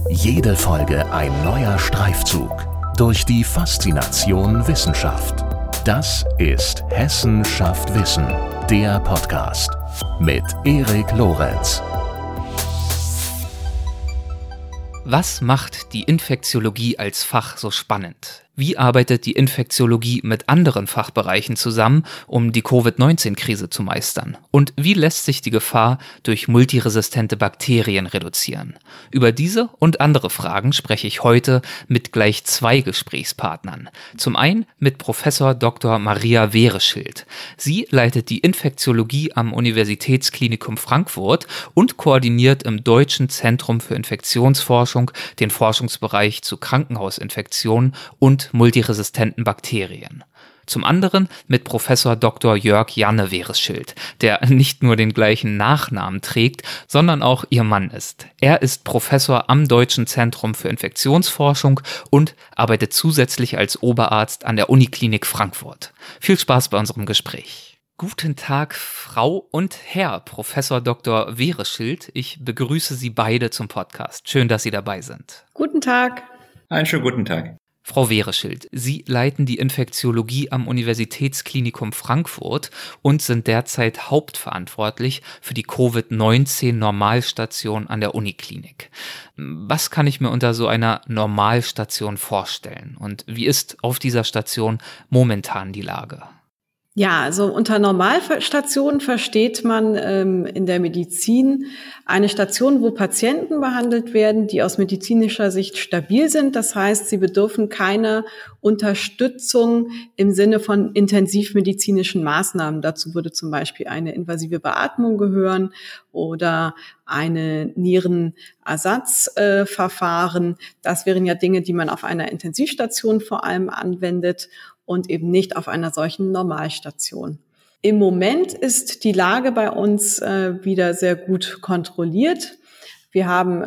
Jede Folge ein neuer Streifzug durch die Faszination Wissenschaft. Das ist Hessen schafft Wissen, der Podcast mit Erik Lorenz. Was macht die Infektiologie als Fach so spannend? Wie arbeitet die Infektiologie mit anderen Fachbereichen zusammen, um die Covid-19-Krise zu meistern? Und wie lässt sich die Gefahr durch multiresistente Bakterien reduzieren? Über diese und andere Fragen spreche ich heute mit gleich zwei Gesprächspartnern. Zum einen mit Professor Dr. Maria Wehreschild. Sie leitet die Infektiologie am Universitätsklinikum Frankfurt und koordiniert im Deutschen Zentrum für Infektionsforschung den Forschungsbereich zu Krankenhausinfektionen und multiresistenten Bakterien. Zum anderen mit Professor Dr. Jörg Janne Wehreschild, der nicht nur den gleichen Nachnamen trägt, sondern auch ihr Mann ist. Er ist Professor am Deutschen Zentrum für Infektionsforschung und arbeitet zusätzlich als Oberarzt an der Uniklinik Frankfurt. Viel Spaß bei unserem Gespräch. Guten Tag, Frau und Herr Professor Dr. Wehreschild. Ich begrüße Sie beide zum Podcast. Schön, dass Sie dabei sind. Guten Tag. Einen schönen guten Tag. Frau Wehreschild, Sie leiten die Infektiologie am Universitätsklinikum Frankfurt und sind derzeit hauptverantwortlich für die Covid-19-Normalstation an der Uniklinik. Was kann ich mir unter so einer Normalstation vorstellen und wie ist auf dieser Station momentan die Lage? Ja, also unter Normalstationen versteht man in der Medizin eine Station, wo Patienten behandelt werden, die aus medizinischer Sicht stabil sind. Das heißt, sie bedürfen keiner Unterstützung im Sinne von intensivmedizinischen Maßnahmen. Dazu würde zum Beispiel eine invasive Beatmung gehören oder eine Nierenersatzverfahren. Das wären ja Dinge, die man auf einer Intensivstation vor allem anwendet und eben nicht auf einer solchen Normalstation. Im Moment ist die Lage bei uns wieder sehr gut kontrolliert. Wir haben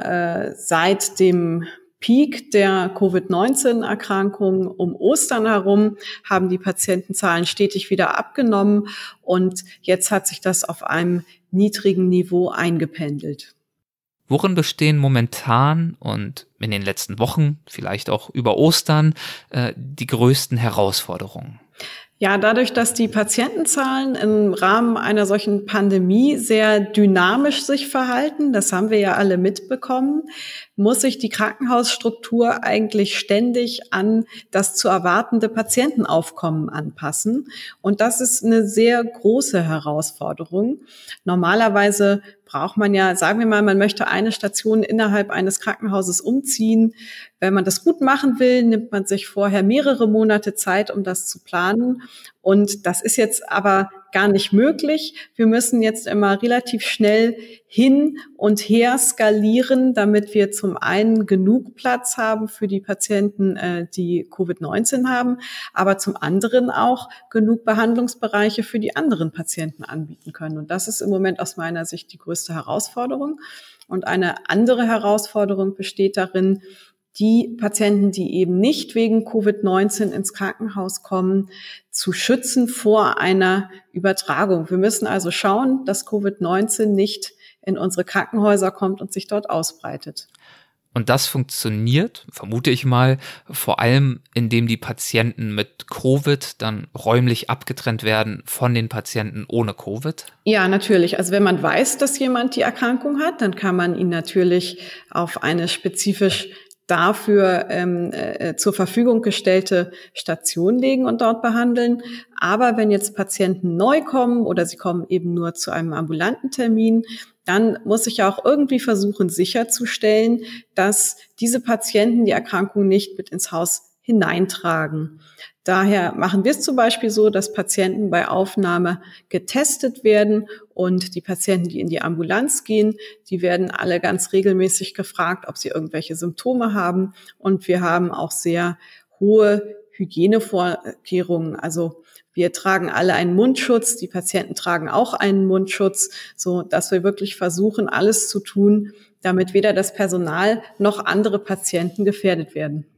seit dem Peak der Covid-19-Erkrankung um Ostern herum haben die Patientenzahlen stetig wieder abgenommen und jetzt hat sich das auf einem niedrigen Niveau eingependelt. Worin bestehen momentan und in den letzten Wochen, vielleicht auch über Ostern, die größten Herausforderungen? Ja, dadurch, dass die Patientenzahlen im Rahmen einer solchen Pandemie sehr dynamisch sich verhalten, das haben wir ja alle mitbekommen, muss sich die Krankenhausstruktur eigentlich ständig an das zu erwartende Patientenaufkommen anpassen. Und das ist eine sehr große Herausforderung. Normalerweise braucht man ja, sagen wir mal, man möchte eine Station innerhalb eines Krankenhauses umziehen. Wenn man das gut machen will, nimmt man sich vorher mehrere Monate Zeit, um das zu planen. Und das ist jetzt aber gar nicht möglich. Wir müssen jetzt immer relativ schnell hin und her skalieren, damit wir zum einen genug Platz haben für die Patienten, die Covid-19 haben, aber zum anderen auch genug Behandlungsbereiche für die anderen Patienten anbieten können. Und das ist im Moment aus meiner Sicht die größte Herausforderung. Und eine andere Herausforderung besteht darin, die Patienten, die eben nicht wegen Covid-19 ins Krankenhaus kommen, zu schützen vor einer Übertragung. Wir müssen also schauen, dass Covid-19 nicht in unsere Krankenhäuser kommt und sich dort ausbreitet. Und das funktioniert, vermute ich mal, vor allem, indem die Patienten mit Covid dann räumlich abgetrennt werden von den Patienten ohne Covid? Ja, natürlich. Also wenn man weiß, dass jemand die Erkrankung hat, dann kann man ihn natürlich auf eine spezifisch dafür zur Verfügung gestellte Station legen und dort behandeln. Aber wenn jetzt Patienten neu kommen oder sie kommen eben nur zu einem ambulanten Termin, dann muss ich auch irgendwie versuchen sicherzustellen, dass diese Patienten die Erkrankung nicht mit ins Haus hineintragen. Daher machen wir es zum Beispiel so, dass Patienten bei Aufnahme getestet werden und die Patienten, die in die Ambulanz gehen, die werden alle ganz regelmäßig gefragt, ob sie irgendwelche Symptome haben. Und wir haben auch sehr hohe Hygienevorkehrungen. Also wir tragen alle einen Mundschutz, die Patienten tragen auch einen Mundschutz, so dass wir wirklich versuchen, alles zu tun, damit weder das Personal noch andere Patienten gefährdet werden.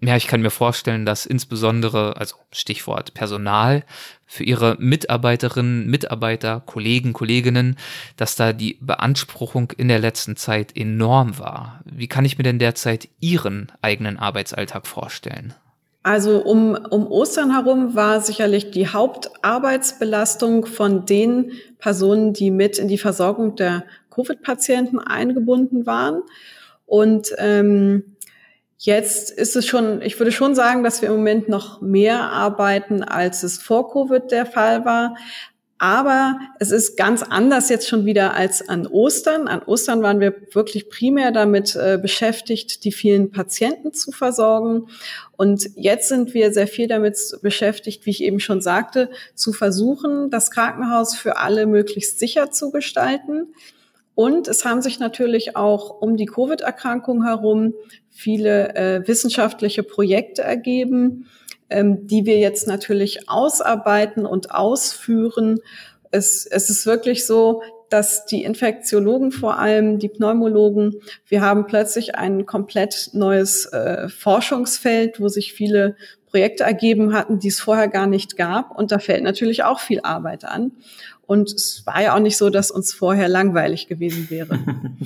Ja, ich kann mir vorstellen, dass insbesondere, also Stichwort Personal, für Ihre Mitarbeiterinnen, Mitarbeiter, Kollegen, Kolleginnen, dass da die Beanspruchung in der letzten Zeit enorm war. Wie kann ich mir denn derzeit Ihren eigenen Arbeitsalltag vorstellen? Also um Ostern herum war sicherlich die Hauptarbeitsbelastung von den Personen, die mit in die Versorgung der Covid-Patienten eingebunden waren. Und jetzt ist es schon, ich würde schon sagen, dass wir im Moment noch mehr arbeiten, als es vor Covid der Fall war. Aber es ist ganz anders jetzt schon wieder als an Ostern. An Ostern waren wir wirklich primär damit beschäftigt, die vielen Patienten zu versorgen. Und jetzt sind wir sehr viel damit beschäftigt, wie ich eben schon sagte, zu versuchen, das Krankenhaus für alle möglichst sicher zu gestalten. Und es haben sich natürlich auch um die Covid-Erkrankung herum viele wissenschaftliche Projekte ergeben, die wir jetzt natürlich ausarbeiten und ausführen. Es ist wirklich so, dass die Infektiologen, vor allem die Pneumologen, wir haben plötzlich ein komplett neues Forschungsfeld, wo sich viele Projekte ergeben hatten, die es vorher gar nicht gab. Und da fällt natürlich auch viel Arbeit an. Und es war ja auch nicht so, dass uns vorher langweilig gewesen wäre.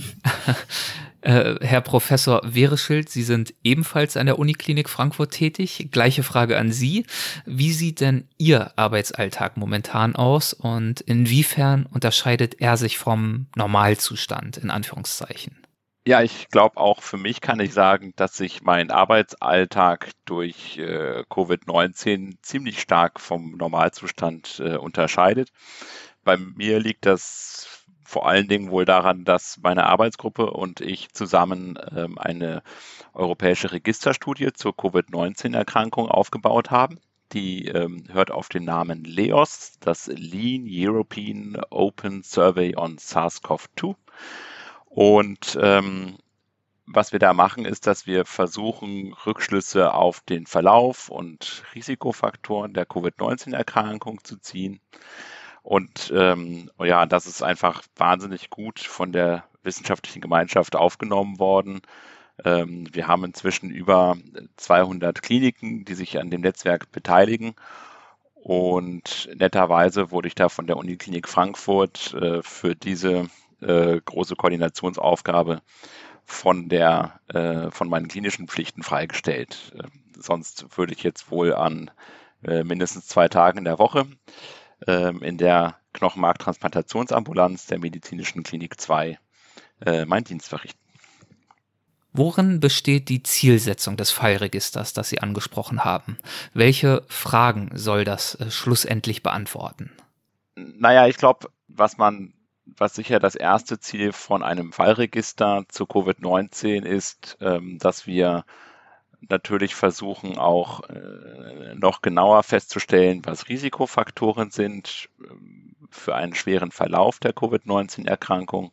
Herr Professor Wehreschild, Sie sind ebenfalls an der Uniklinik Frankfurt tätig. Gleiche Frage an Sie. Wie sieht denn Ihr Arbeitsalltag momentan aus und inwiefern unterscheidet er sich vom Normalzustand, in Anführungszeichen? Ja, ich glaube, auch für mich kann ich sagen, dass sich mein Arbeitsalltag durch Covid-19 ziemlich stark vom Normalzustand unterscheidet. Bei mir liegt das vor allen Dingen wohl daran, dass meine Arbeitsgruppe und ich zusammen eine europäische Registerstudie zur Covid-19-Erkrankung aufgebaut haben. Die hört auf den Namen LEOS, das Lean European Open Survey on SARS-CoV-2. Und was wir da machen, ist, dass wir versuchen, Rückschlüsse auf den Verlauf und Risikofaktoren der Covid-19-Erkrankung zu ziehen. Und ja, das ist einfach wahnsinnig gut von der wissenschaftlichen Gemeinschaft aufgenommen worden. Wir haben inzwischen über 200 Kliniken, die sich an dem Netzwerk beteiligen. Und netterweise wurde ich da von der Uniklinik Frankfurt für diese große Koordinationsaufgabe von meinen klinischen Pflichten freigestellt. Sonst würde ich jetzt wohl an mindestens 2 Tagen in der Woche in der Knochenmarktransplantationsambulanz der Medizinischen Klinik 2 meinen Dienst verrichten. Worin besteht die Zielsetzung des Fallregisters, das Sie angesprochen haben? Welche Fragen soll das schlussendlich beantworten? Naja, ich glaube, was sicher das erste Ziel von einem Fallregister zu Covid-19 ist, dass wir natürlich versuchen, auch noch genauer festzustellen, was Risikofaktoren sind für einen schweren Verlauf der Covid-19-Erkrankung.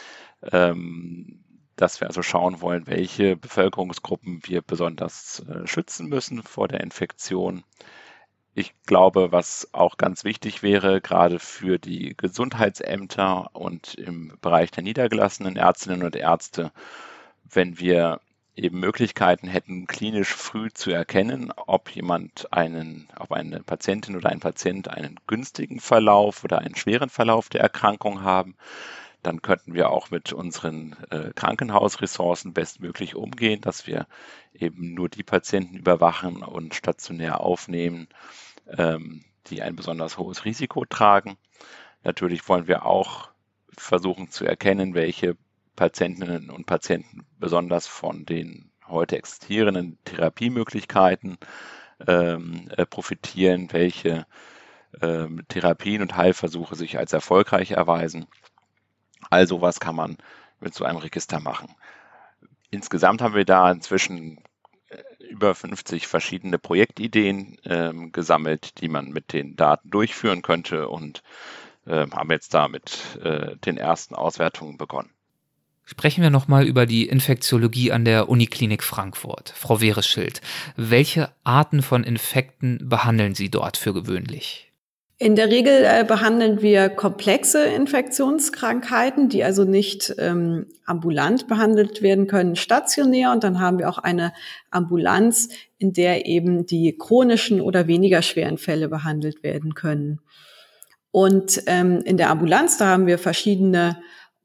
Dass wir also schauen wollen, welche Bevölkerungsgruppen wir besonders schützen müssen vor der Infektion. Ich glaube, was auch ganz wichtig wäre, gerade für die Gesundheitsämter und im Bereich der niedergelassenen Ärztinnen und Ärzte, wenn wir eben Möglichkeiten hätten, klinisch früh zu erkennen, ob eine Patientin oder ein Patient einen günstigen Verlauf oder einen schweren Verlauf der Erkrankung haben, dann könnten wir auch mit unseren Krankenhausressourcen bestmöglich umgehen, dass wir eben nur die Patienten überwachen und stationär aufnehmen, die ein besonders hohes Risiko tragen. Natürlich wollen wir auch versuchen zu erkennen, welche Patientinnen und Patienten besonders von den heute existierenden Therapiemöglichkeiten profitieren, welche Therapien und Heilversuche sich als erfolgreich erweisen. Also was kann man mit so einem Register machen? Insgesamt haben wir da inzwischen über 50 verschiedene Projektideen gesammelt, die man mit den Daten durchführen könnte und haben jetzt da mit den ersten Auswertungen begonnen. Sprechen wir nochmal über die Infektiologie an der Uniklinik Frankfurt. Frau Wehreschild, welche Arten von Infekten behandeln Sie dort für gewöhnlich? In der Regel behandeln wir komplexe Infektionskrankheiten, die also nicht ambulant behandelt werden können, stationär. Und dann haben wir auch eine Ambulanz, in der eben die chronischen oder weniger schweren Fälle behandelt werden können. Und in der Ambulanz, da haben wir verschiedene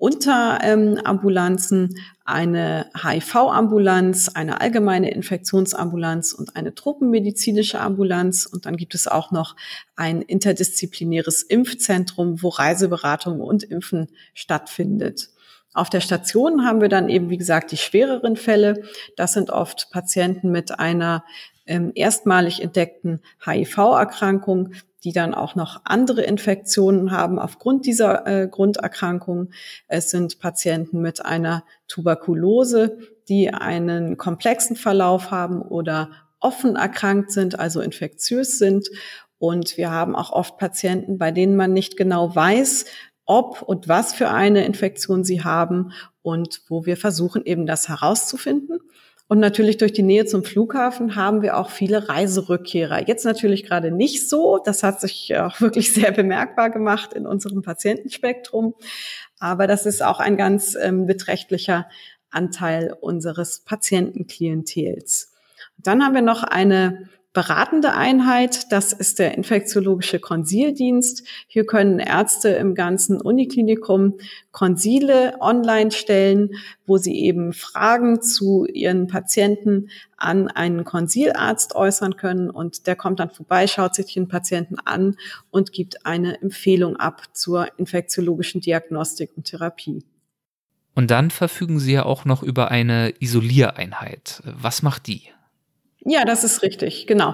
Unterambulanzen, eine HIV-Ambulanz, eine allgemeine Infektionsambulanz und eine truppenmedizinische Ambulanz. Und dann gibt es auch noch ein interdisziplinäres Impfzentrum, wo Reiseberatung und Impfen stattfindet. Auf der Station haben wir dann eben, wie gesagt, die schwereren Fälle. Das sind oft Patienten mit einer erstmalig entdeckten HIV-Erkrankung, die dann auch noch andere Infektionen haben aufgrund dieser Grunderkrankung. Es sind Patienten mit einer Tuberkulose, die einen komplexen Verlauf haben oder offen erkrankt sind, also infektiös sind. Und wir haben auch oft Patienten, bei denen man nicht genau weiß, ob und was für eine Infektion sie haben und wo wir versuchen, eben das herauszufinden. Und natürlich durch die Nähe zum Flughafen haben wir auch viele Reiserückkehrer. Jetzt natürlich gerade nicht so. Das hat sich auch wirklich sehr bemerkbar gemacht in unserem Patientenspektrum. Aber das ist auch ein ganz beträchtlicher Anteil unseres Patientenklientels. Dann haben wir noch eine beratende Einheit, das ist der infektiologische Konsildienst. Hier können Ärzte im ganzen Uniklinikum Konsile online stellen, wo sie eben Fragen zu ihren Patienten an einen Konsilarzt äußern können und der kommt dann vorbei, schaut sich den Patienten an und gibt eine Empfehlung ab zur infektiologischen Diagnostik und Therapie. Und dann verfügen Sie ja auch noch über eine Isoliereinheit. Was macht die? Ja, das ist richtig, genau.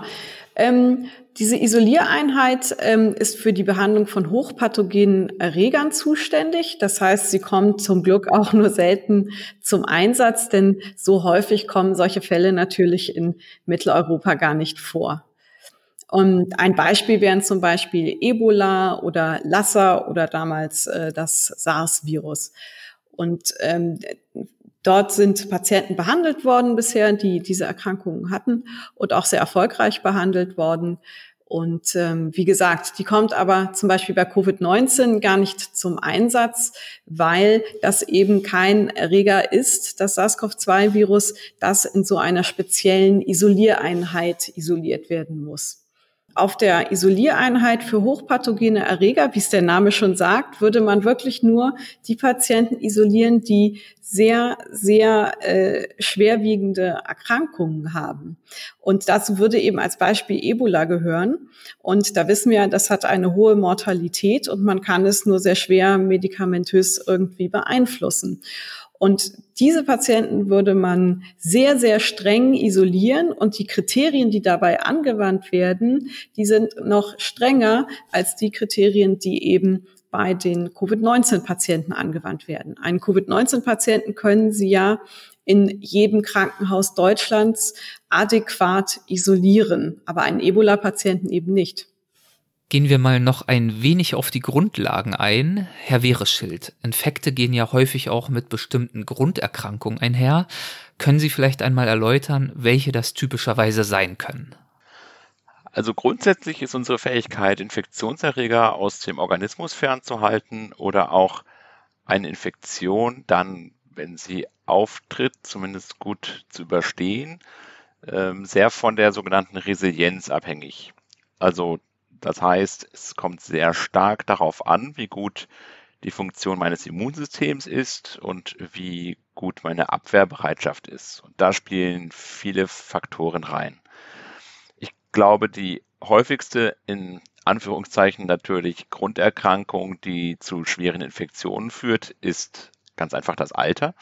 Diese Isoliereinheit ist für die Behandlung von hochpathogenen Erregern zuständig. Das heißt, sie kommt zum Glück auch nur selten zum Einsatz, denn so häufig kommen solche Fälle natürlich in Mitteleuropa gar nicht vor. Und ein Beispiel wären zum Beispiel Ebola oder Lassa oder damals das SARS-Virus. Und dort sind Patienten behandelt worden bisher, die diese Erkrankungen hatten und auch sehr erfolgreich behandelt worden. Und wie gesagt, die kommt aber zum Beispiel bei Covid-19 gar nicht zum Einsatz, weil das eben kein Erreger ist, das SARS-CoV-2-Virus, das in so einer speziellen Isoliereinheit isoliert werden muss. Auf der Isoliereinheit für hochpathogene Erreger, wie es der Name schon sagt, würde man wirklich nur die Patienten isolieren, die sehr, sehr schwerwiegende Erkrankungen haben. Und dazu würde eben als Beispiel Ebola gehören. Und da wissen wir, das hat eine hohe Mortalität und man kann es nur sehr schwer medikamentös irgendwie beeinflussen. Und diese Patienten würde man sehr, sehr streng isolieren und die Kriterien, die dabei angewandt werden, die sind noch strenger als die Kriterien, die eben bei den Covid-19-Patienten angewandt werden. Einen Covid-19-Patienten können Sie ja in jedem Krankenhaus Deutschlands adäquat isolieren, aber einen Ebola-Patienten eben nicht. Gehen wir mal noch ein wenig auf die Grundlagen ein. Herr Wehreschild, Infekte gehen ja häufig auch mit bestimmten Grunderkrankungen einher. Können Sie vielleicht einmal erläutern, welche das typischerweise sein können? Also grundsätzlich ist unsere Fähigkeit, Infektionserreger aus dem Organismus fernzuhalten oder auch eine Infektion dann, wenn sie auftritt, zumindest gut zu überstehen, sehr von der sogenannten Resilienz abhängig. Also das heißt, es kommt sehr stark darauf an, wie gut die Funktion meines Immunsystems ist und wie gut meine Abwehrbereitschaft ist. Und da spielen viele Faktoren rein. Ich glaube, die häufigste, in Anführungszeichen natürlich, Grunderkrankung, die zu schweren Infektionen führt, ist ganz einfach das Alter.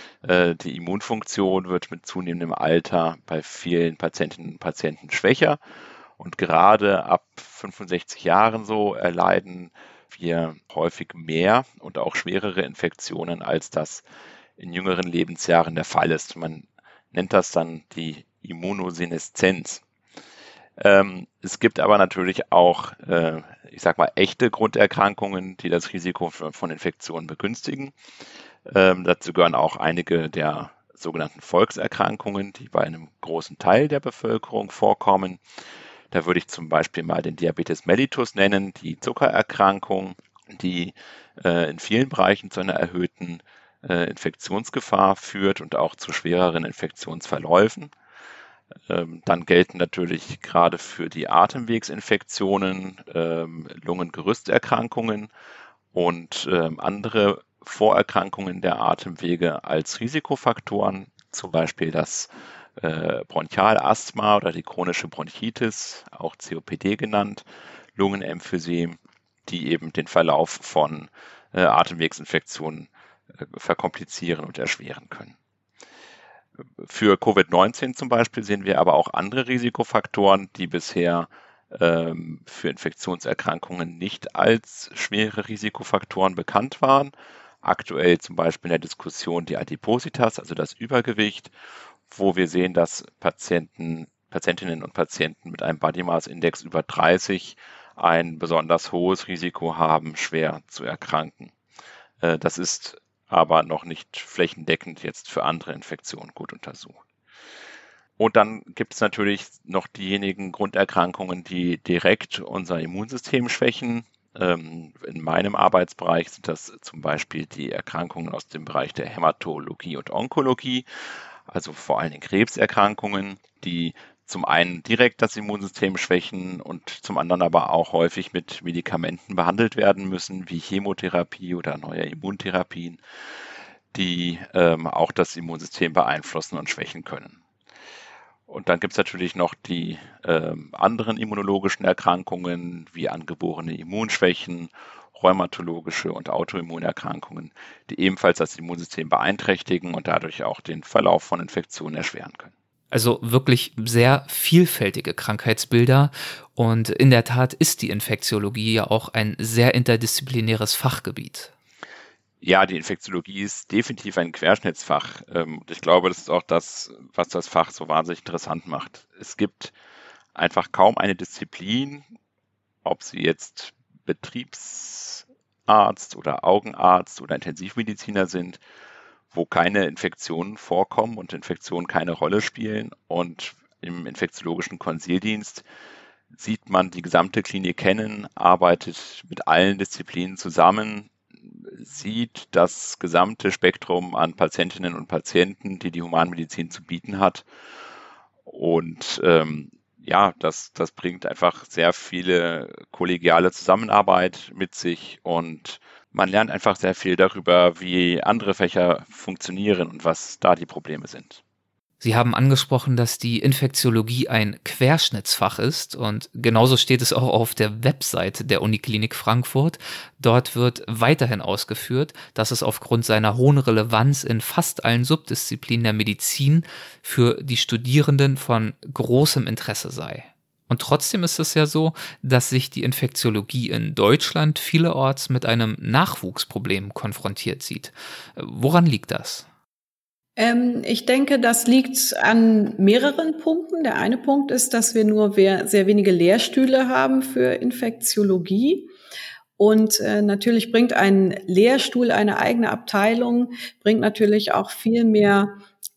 Die Immunfunktion wird mit zunehmendem Alter bei vielen Patientinnen und Patienten schwächer. Und gerade ab 65 Jahren so erleiden wir häufig mehr und auch schwerere Infektionen, als das in jüngeren Lebensjahren der Fall ist. Man nennt das dann die Immunoseneszenz. Es gibt aber natürlich auch, echte Grunderkrankungen, die das Risiko von Infektionen begünstigen. Dazu gehören auch einige der sogenannten Volkserkrankungen, die bei einem großen Teil der Bevölkerung vorkommen. Da würde ich zum Beispiel mal den Diabetes mellitus nennen, die Zuckererkrankung, die in vielen Bereichen zu einer erhöhten Infektionsgefahr führt und auch zu schwereren Infektionsverläufen. Dann gelten natürlich gerade für die Atemwegsinfektionen, Lungengerüsterkrankungen und andere Vorerkrankungen der Atemwege als Risikofaktoren, zum Beispiel das Bronchialasthma oder die chronische Bronchitis, auch COPD genannt, Lungenemphysem, die eben den Verlauf von Atemwegsinfektionen verkomplizieren und erschweren können. Für Covid-19 zum Beispiel sehen wir aber auch andere Risikofaktoren, die bisher für Infektionserkrankungen nicht als schwere Risikofaktoren bekannt waren. Aktuell zum Beispiel in der Diskussion die Adipositas, also das Übergewicht, wo wir sehen, dass Patientinnen und Patienten mit einem Body Mass Index über 30 ein besonders hohes Risiko haben, schwer zu erkranken. Das ist aber noch nicht flächendeckend jetzt für andere Infektionen gut untersucht. Und dann gibt es natürlich noch diejenigen Grunderkrankungen, die direkt unser Immunsystem schwächen. In meinem Arbeitsbereich sind das zum Beispiel die Erkrankungen aus dem Bereich der Hämatologie und Onkologie, also vor allen Dingen Krebserkrankungen, die zum einen direkt das Immunsystem schwächen und zum anderen aber auch häufig mit Medikamenten behandelt werden müssen, wie Chemotherapie oder neue Immuntherapien, die auch das Immunsystem beeinflussen und schwächen können. Und dann gibt es natürlich noch die anderen immunologischen Erkrankungen wie angeborene Immunschwächen, rheumatologische und Autoimmunerkrankungen, die ebenfalls das Immunsystem beeinträchtigen und dadurch auch den Verlauf von Infektionen erschweren können. Also wirklich sehr vielfältige Krankheitsbilder und in der Tat ist die Infektiologie ja auch ein sehr interdisziplinäres Fachgebiet. Ja, die Infektiologie ist definitiv ein Querschnittsfach. Und ich glaube, das ist auch das, was das Fach so wahnsinnig interessant macht. Es gibt einfach kaum eine Disziplin, ob sie jetzt Betriebsarzt oder Augenarzt oder Intensivmediziner sind, wo keine Infektionen vorkommen und Infektionen keine Rolle spielen. Und im infektiologischen Konsildienst sieht man die gesamte Klinik kennen, arbeitet mit allen Disziplinen zusammen, sieht das gesamte Spektrum an Patientinnen und Patienten, die die Humanmedizin zu bieten hat. Und das bringt einfach sehr viele kollegiale Zusammenarbeit mit sich und man lernt einfach sehr viel darüber, wie andere Fächer funktionieren und was da die Probleme sind. Sie haben angesprochen, dass die Infektiologie ein Querschnittsfach ist und genauso steht es auch auf der Website der Uniklinik Frankfurt. Dort wird weiterhin ausgeführt, dass es aufgrund seiner hohen Relevanz in fast allen Subdisziplinen der Medizin für die Studierenden von großem Interesse sei. Und trotzdem ist es ja so, dass sich die Infektiologie in Deutschland vielerorts mit einem Nachwuchsproblem konfrontiert sieht. Woran liegt das? Ich denke, das liegt an mehreren Punkten. Der eine Punkt ist, dass wir nur sehr wenige Lehrstühle haben für Infektiologie. Und natürlich bringt ein Lehrstuhl, eine eigene Abteilung, bringt natürlich auch viel mehr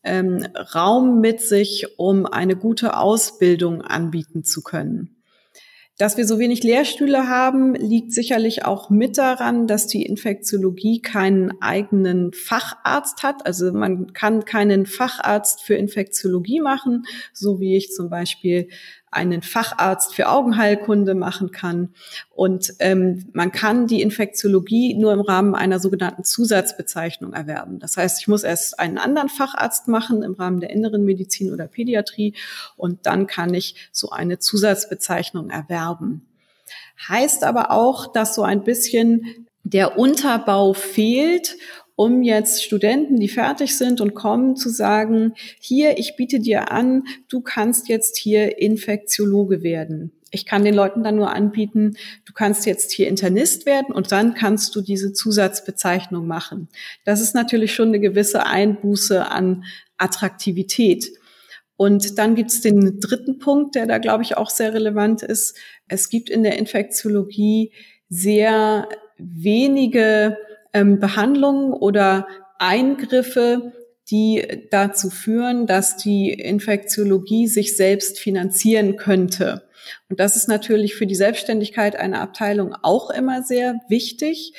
Raum mit sich, um eine gute Ausbildung anbieten zu können. Dass wir so wenig Lehrstühle haben, liegt sicherlich auch mit daran, dass die Infektiologie keinen eigenen Facharzt hat. Also man kann keinen Facharzt für Infektiologie machen, so wie ich zum Beispiel einen Facharzt für Augenheilkunde machen kann. Und man kann die Infektiologie nur im Rahmen einer sogenannten Zusatzbezeichnung erwerben. Das heißt, ich muss erst einen anderen Facharzt machen im Rahmen der inneren Medizin oder Pädiatrie und dann kann ich so eine Zusatzbezeichnung erwerben. Heißt aber auch, dass so ein bisschen der Unterbau fehlt, um jetzt Studenten, die fertig sind und kommen, zu sagen, hier, ich biete dir an, du kannst jetzt hier Infektiologe werden. Ich kann den Leuten dann nur anbieten, du kannst jetzt hier Internist werden und dann kannst du diese Zusatzbezeichnung machen. Das ist natürlich schon eine gewisse Einbuße an Attraktivität. Und dann gibt es den dritten Punkt, der da, glaube ich, auch sehr relevant ist. Es gibt in der Infektiologie sehr wenige Behandlungen oder Eingriffe, die dazu führen, dass die Infektiologie sich selbst finanzieren könnte. Und das ist natürlich für die Selbstständigkeit einer Abteilung auch immer sehr wichtig.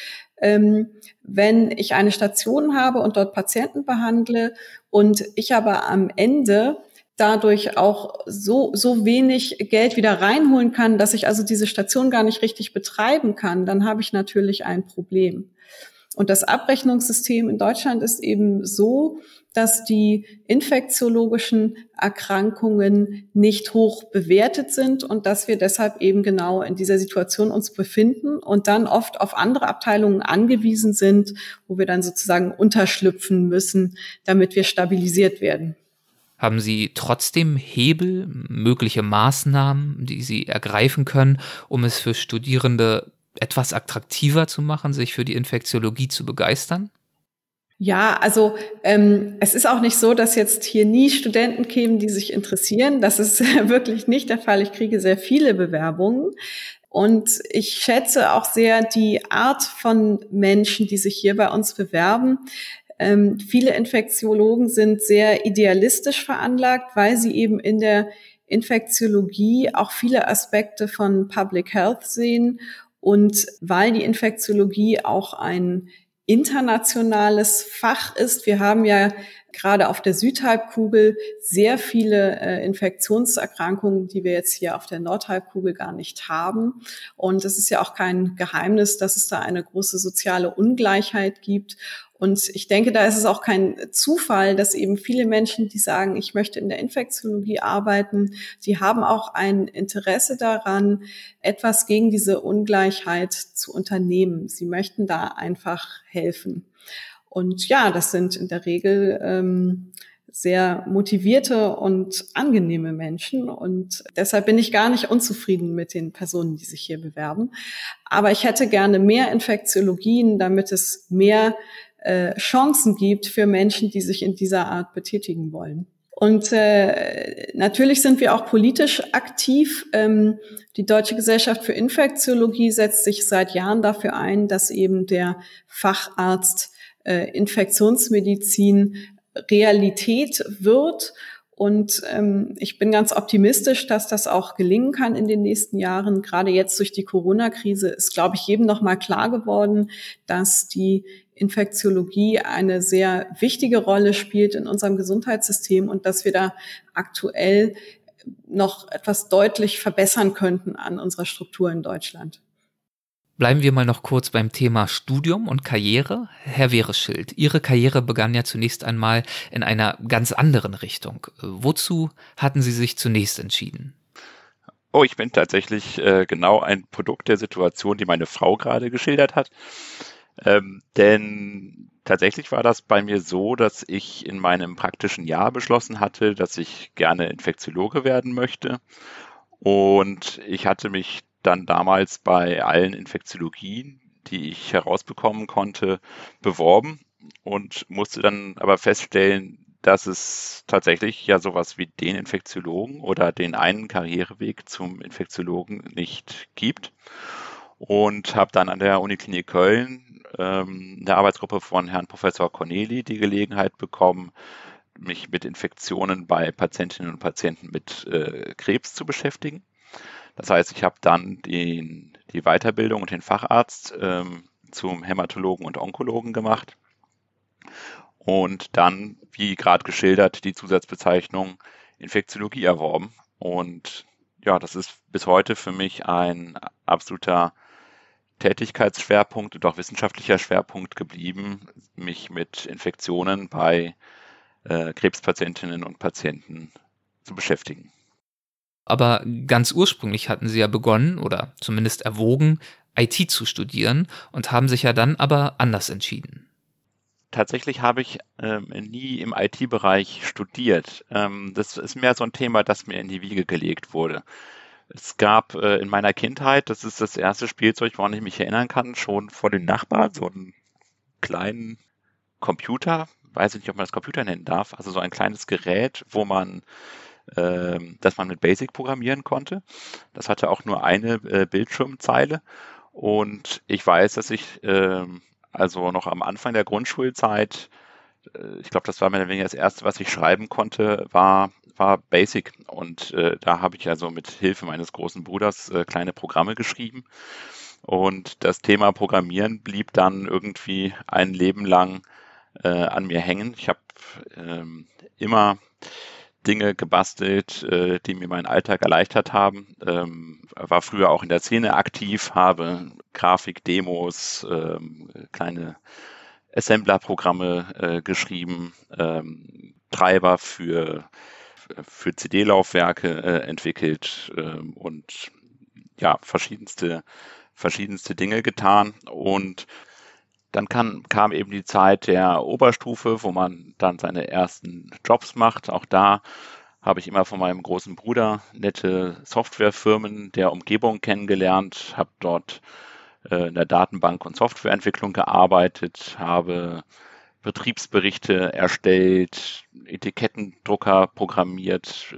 Wenn ich eine Station habe und dort Patienten behandle und ich aber am Ende dadurch auch so wenig Geld wieder reinholen kann, dass ich also diese Station gar nicht richtig betreiben kann, dann habe ich natürlich ein Problem. Und das Abrechnungssystem in Deutschland ist eben so, dass die infektiologischen Erkrankungen nicht hoch bewertet sind und dass wir deshalb eben genau in dieser Situation uns befinden und dann oft auf andere Abteilungen angewiesen sind, wo wir dann sozusagen unterschlüpfen müssen, damit wir stabilisiert werden. Haben Sie trotzdem Hebel, mögliche Maßnahmen, die Sie ergreifen können, um es für Studierende etwas attraktiver zu machen, sich für die Infektiologie zu begeistern? Ja, also es ist auch nicht so, dass jetzt hier nie Studenten kämen, die sich interessieren. Das ist wirklich nicht der Fall. Ich kriege sehr viele Bewerbungen. Und ich schätze auch sehr die Art von Menschen, die sich hier bei uns bewerben. Viele Infektiologen sind sehr idealistisch veranlagt, weil sie eben in der Infektiologie auch viele Aspekte von Public Health sehen und weil die Infektiologie auch ein internationales Fach ist. Wir haben ja gerade auf der Südhalbkugel sehr viele Infektionserkrankungen, die wir jetzt hier auf der Nordhalbkugel gar nicht haben. Und es ist ja auch kein Geheimnis, dass es da eine große soziale Ungleichheit gibt. Und ich denke, da ist es auch kein Zufall, dass eben viele Menschen, die sagen, ich möchte in der Infektiologie arbeiten, die haben auch ein Interesse daran, etwas gegen diese Ungleichheit zu unternehmen. Sie möchten da einfach helfen. Und ja, das sind in der Regel sehr motivierte und angenehme Menschen. Und deshalb bin ich gar nicht unzufrieden mit den Personen, die sich hier bewerben. Aber ich hätte gerne mehr Infektiologien, damit es mehr Chancen gibt für Menschen, die sich in dieser Art betätigen wollen. Und natürlich sind wir auch politisch aktiv. Die Deutsche Gesellschaft für Infektiologie setzt sich seit Jahren dafür ein, dass eben der Facharzt Infektionsmedizin Realität wird. Und ich bin ganz optimistisch, dass das auch gelingen kann in den nächsten Jahren. Gerade jetzt durch die Corona-Krise ist, glaube ich, jedem noch mal klar geworden, dass die Infektiologie eine sehr wichtige Rolle spielt in unserem Gesundheitssystem und dass wir da aktuell noch etwas deutlich verbessern könnten an unserer Struktur in Deutschland. Bleiben wir mal noch kurz beim Thema Studium und Karriere. Herr Wehreschild, Ihre Karriere begann ja zunächst einmal in einer ganz anderen Richtung. Wozu hatten Sie sich zunächst entschieden? Oh, ich bin tatsächlich genau ein Produkt der Situation, die meine Frau gerade geschildert hat. Denn tatsächlich war das bei mir so, dass ich in meinem praktischen Jahr beschlossen hatte, dass ich gerne Infektiologe werden möchte. Und ich hatte mich dann damals bei allen Infektiologien, die ich herausbekommen konnte, beworben und musste dann aber feststellen, dass es tatsächlich ja sowas wie den Infektiologen oder den einen Karriereweg zum Infektiologen nicht gibt. Und habe dann an der Uniklinik Köln in der Arbeitsgruppe von Herrn Professor Corneli die Gelegenheit bekommen, mich mit Infektionen bei Patientinnen und Patienten mit Krebs zu beschäftigen. Das heißt, ich habe dann die Weiterbildung und den Facharzt zum Hämatologen und Onkologen gemacht und dann, wie gerade geschildert, die Zusatzbezeichnung Infektiologie erworben. Und ja, das ist bis heute für mich ein absoluter Tätigkeitsschwerpunkt und auch wissenschaftlicher Schwerpunkt geblieben, mich mit Infektionen bei Krebspatientinnen und Patienten zu beschäftigen. Aber ganz ursprünglich hatten Sie ja begonnen oder zumindest erwogen, IT zu studieren und haben sich ja dann aber anders entschieden. Tatsächlich habe ich nie im IT-Bereich studiert. Das ist mehr so ein Thema, das mir in die Wiege gelegt wurde. Es gab in meiner Kindheit, das ist das erste Spielzeug, woran ich mich erinnern kann, schon vor den Nachbarn, so einen kleinen Computer, weiß ich nicht, ob man das Computer nennen darf, also so ein kleines Gerät, das man mit BASIC programmieren konnte. Das hatte auch nur eine Bildschirmzeile und ich weiß, dass ich also noch am Anfang der Grundschulzeit ich glaube, das war mehr oder weniger das Erste, was ich schreiben konnte, war Basic. Und da habe ich also mit Hilfe meines großen Bruders kleine Programme geschrieben. Und das Thema Programmieren blieb dann irgendwie ein Leben lang an mir hängen. Ich habe immer Dinge gebastelt, die mir meinen Alltag erleichtert haben. War früher auch in der Szene aktiv, habe Grafikdemos, kleine Assembler-Programme geschrieben, Treiber für CD-Laufwerke entwickelt und ja, verschiedenste Dinge getan. Und dann kam eben die Zeit der Oberstufe, wo man dann seine ersten Jobs macht. Auch da habe ich immer von meinem großen Bruder nette Softwarefirmen der Umgebung kennengelernt, habe dort in der Datenbank- und Softwareentwicklung gearbeitet, habe Betriebsberichte erstellt, Etikettendrucker programmiert,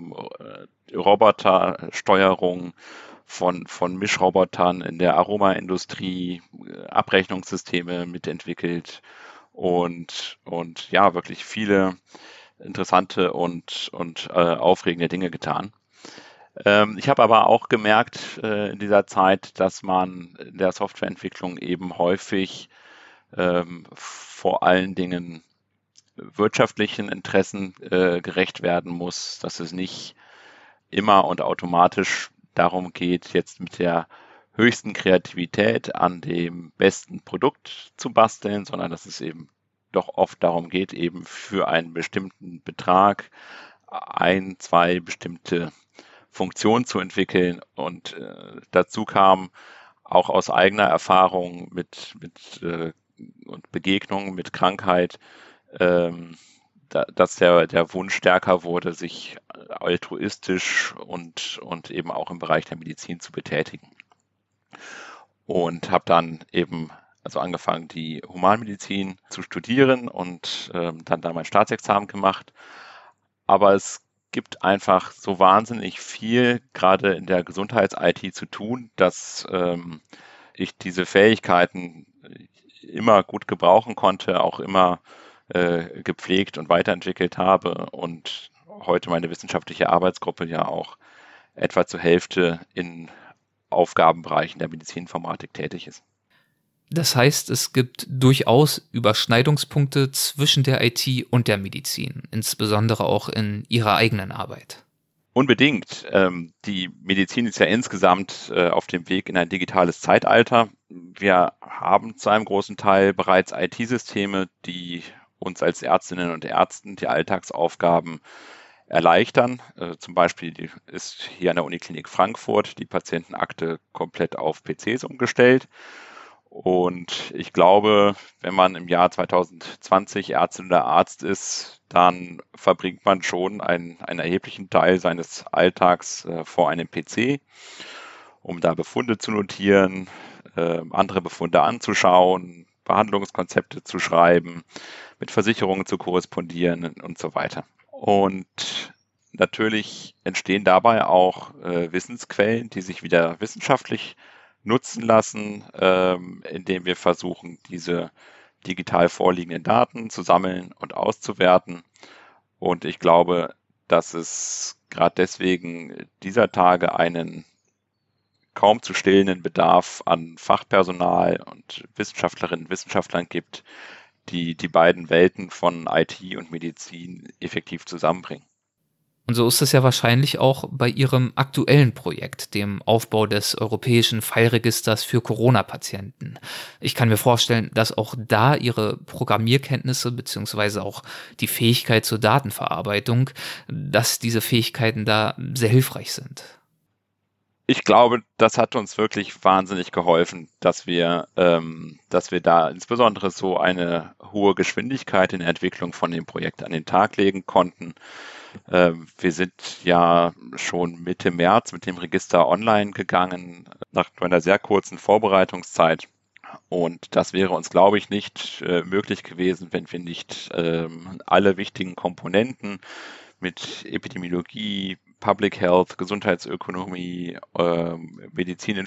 Robotersteuerung von Mischrobotern in der Aromaindustrie, Abrechnungssysteme mitentwickelt und ja, wirklich viele interessante und aufregende Dinge getan. Ich habe aber auch gemerkt in dieser Zeit, dass man in der Softwareentwicklung eben häufig vor allen Dingen wirtschaftlichen Interessen gerecht werden muss, dass es nicht immer und automatisch darum geht, jetzt mit der höchsten Kreativität an dem besten Produkt zu basteln, sondern dass es eben doch oft darum geht, eben für einen bestimmten Betrag 2 bestimmte Funktionen zu entwickeln. Und dazu kam auch aus eigener Erfahrung mit und Begegnungen mit Krankheit, dass der Wunsch stärker wurde, sich altruistisch und eben auch im Bereich der Medizin zu betätigen. Und habe dann eben angefangen, die Humanmedizin zu studieren und dann mein Staatsexamen gemacht. Aber es gibt einfach so wahnsinnig viel, gerade in der Gesundheits-IT zu tun, dass ich diese Fähigkeiten immer gut gebrauchen konnte, auch immer gepflegt und weiterentwickelt habe und heute meine wissenschaftliche Arbeitsgruppe ja auch etwa zur Hälfte in Aufgabenbereichen der Medizininformatik tätig ist. Das heißt, es gibt durchaus Überschneidungspunkte zwischen der IT und der Medizin, insbesondere auch in Ihrer eigenen Arbeit. Unbedingt. Die Medizin ist ja insgesamt auf dem Weg in ein digitales Zeitalter. Wir haben zu einem großen Teil bereits IT-Systeme, die uns als Ärztinnen und Ärzten die Alltagsaufgaben erleichtern. Zum Beispiel ist hier an der Uniklinik Frankfurt die Patientenakte komplett auf PCs umgestellt. Und ich glaube, wenn man im Jahr 2020 Ärztin oder Arzt ist, dann verbringt man schon einen erheblichen Teil seines Alltags vor einem PC, um da Befunde zu notieren, andere Befunde anzuschauen, Behandlungskonzepte zu schreiben, mit Versicherungen zu korrespondieren und so weiter. Und natürlich entstehen dabei auch Wissensquellen, die sich wieder wissenschaftlich nutzen lassen, indem wir versuchen, diese digital vorliegenden Daten zu sammeln und auszuwerten. Und ich glaube, dass es gerade deswegen dieser Tage einen kaum zu stillenden Bedarf an Fachpersonal und Wissenschaftlerinnen und Wissenschaftlern gibt, die beiden Welten von IT und Medizin effektiv zusammenbringen. Und so ist es ja wahrscheinlich auch bei Ihrem aktuellen Projekt, dem Aufbau des europäischen Fallregisters für Corona-Patienten. Ich kann mir vorstellen, dass auch da Ihre Programmierkenntnisse bzw. auch die Fähigkeit zur Datenverarbeitung, dass diese Fähigkeiten da sehr hilfreich sind. Ich glaube, das hat uns wirklich wahnsinnig geholfen, dass wir da insbesondere so eine hohe Geschwindigkeit in der Entwicklung von dem Projekt an den Tag legen konnten. Wir sind ja schon Mitte März mit dem Register online gegangen, nach einer sehr kurzen Vorbereitungszeit. Und das wäre uns, glaube ich, nicht möglich gewesen, wenn wir nicht alle wichtigen Komponenten mit Epidemiologie, Public Health, Gesundheitsökonomie,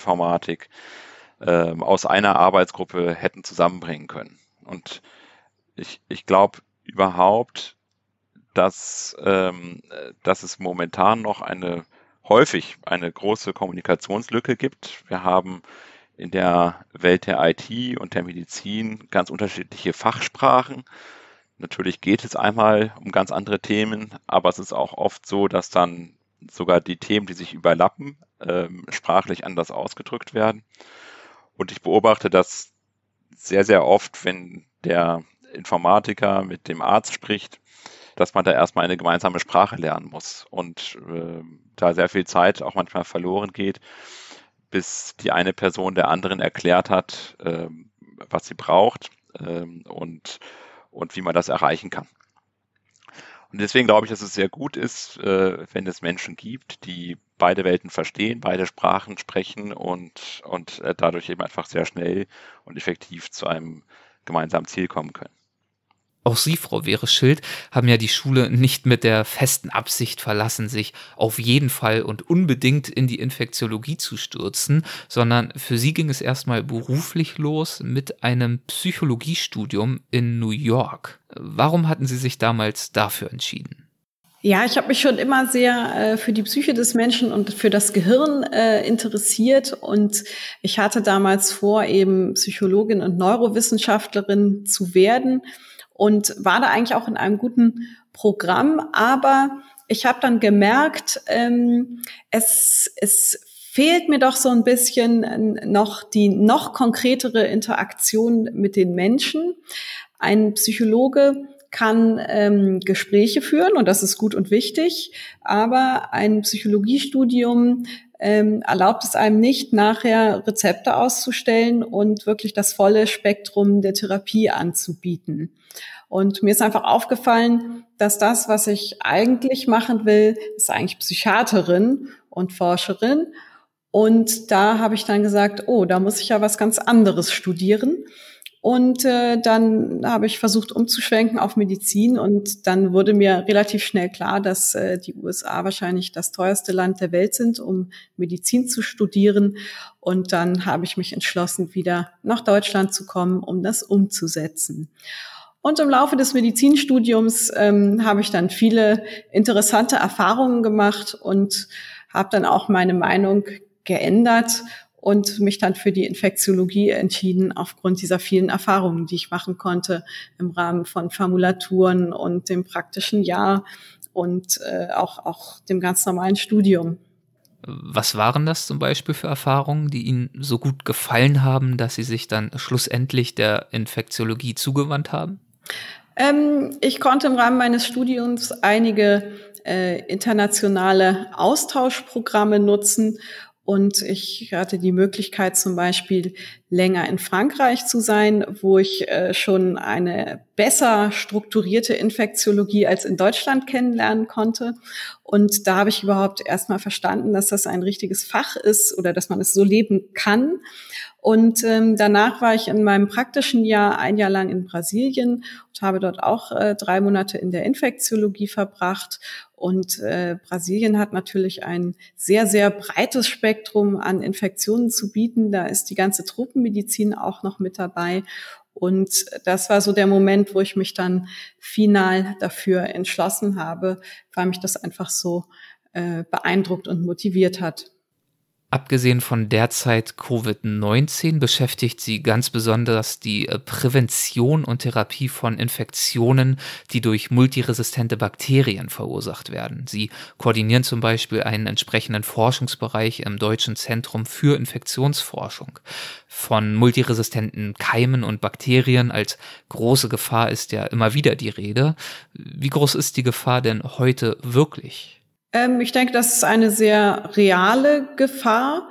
Medizininformatik aus einer Arbeitsgruppe hätten zusammenbringen können. Und Ich glaube überhaupt, dass es momentan noch häufig eine große Kommunikationslücke gibt. Wir haben in der Welt der IT und der Medizin ganz unterschiedliche Fachsprachen. Natürlich geht es einmal um ganz andere Themen, aber es ist auch oft so, dass dann sogar die Themen, die sich überlappen, sprachlich anders ausgedrückt werden. Und ich beobachte das sehr, sehr oft, wenn der Informatiker mit dem Arzt spricht, dass man da erstmal eine gemeinsame Sprache lernen muss und da sehr viel Zeit auch manchmal verloren geht, bis die eine Person der anderen erklärt hat, was sie braucht und wie man das erreichen kann. Und deswegen glaube ich, dass es sehr gut ist, wenn es Menschen gibt, die beide Welten verstehen, beide Sprachen sprechen und dadurch eben einfach sehr schnell und effektiv zu einem gemeinsamen Ziel kommen können. Auch Sie, Frau Wehre-Schild, haben ja die Schule nicht mit der festen Absicht verlassen, sich auf jeden Fall und unbedingt in die Infektiologie zu stürzen, sondern für Sie ging es erstmal beruflich los mit einem Psychologiestudium in New York. Warum hatten Sie sich damals dafür entschieden? Ja, ich habe mich schon immer sehr für die Psyche des Menschen und für das Gehirn interessiert und ich hatte damals vor, eben Psychologin und Neurowissenschaftlerin zu werden und war da eigentlich auch in einem guten Programm, aber ich habe dann gemerkt, es fehlt mir doch so ein bisschen noch die noch konkretere Interaktion mit den Menschen. Ein Psychologe kann Gespräche führen und das ist gut und wichtig, aber ein Psychologiestudium erlaubt es einem nicht, nachher Rezepte auszustellen und wirklich das volle Spektrum der Therapie anzubieten. Und mir ist einfach aufgefallen, dass das, was ich eigentlich machen will, ist eigentlich Psychiaterin und Forscherin. Und da habe ich dann gesagt, oh, da muss ich ja was ganz anderes studieren. Und dann habe ich versucht umzuschwenken auf Medizin und dann wurde mir relativ schnell klar, dass die USA wahrscheinlich das teuerste Land der Welt sind, um Medizin zu studieren. Und dann habe ich mich entschlossen, wieder nach Deutschland zu kommen, um das umzusetzen. Und im Laufe des Medizinstudiums habe ich dann viele interessante Erfahrungen gemacht und habe dann auch meine Meinung geändert und mich dann für die Infektiologie entschieden aufgrund dieser vielen Erfahrungen, die ich machen konnte im Rahmen von Formulaturen und dem praktischen Jahr und auch dem ganz normalen Studium. Was waren das zum Beispiel für Erfahrungen, die Ihnen so gut gefallen haben, dass Sie sich dann schlussendlich der Infektiologie zugewandt haben? Ich konnte im Rahmen meines Studiums einige internationale Austauschprogramme nutzen und ich hatte die Möglichkeit, zum Beispiel länger in Frankreich zu sein, wo ich schon eine besser strukturierte Infektiologie als in Deutschland kennenlernen konnte. Und da habe ich überhaupt erstmal verstanden, dass das ein richtiges Fach ist oder dass man es so leben kann. Und danach war ich in meinem praktischen Jahr 1 Jahr lang in Brasilien und habe dort auch 3 Monate in der Infektiologie verbracht. Und Brasilien hat natürlich ein sehr, sehr breites Spektrum an Infektionen zu bieten. Da ist die ganze Tropenmedizin auch noch mit dabei. Und das war so der Moment, wo ich mich dann final dafür entschlossen habe, weil mich das einfach so beeindruckt und motiviert hat. Abgesehen von derzeit Covid-19 beschäftigt Sie ganz besonders die Prävention und Therapie von Infektionen, die durch multiresistente Bakterien verursacht werden. Sie koordinieren zum Beispiel einen entsprechenden Forschungsbereich im Deutschen Zentrum für Infektionsforschung. Von multiresistenten Keimen und Bakterien als große Gefahr ist ja immer wieder die Rede. Wie groß ist die Gefahr denn heute wirklich? Ich denke, das ist eine sehr reale Gefahr.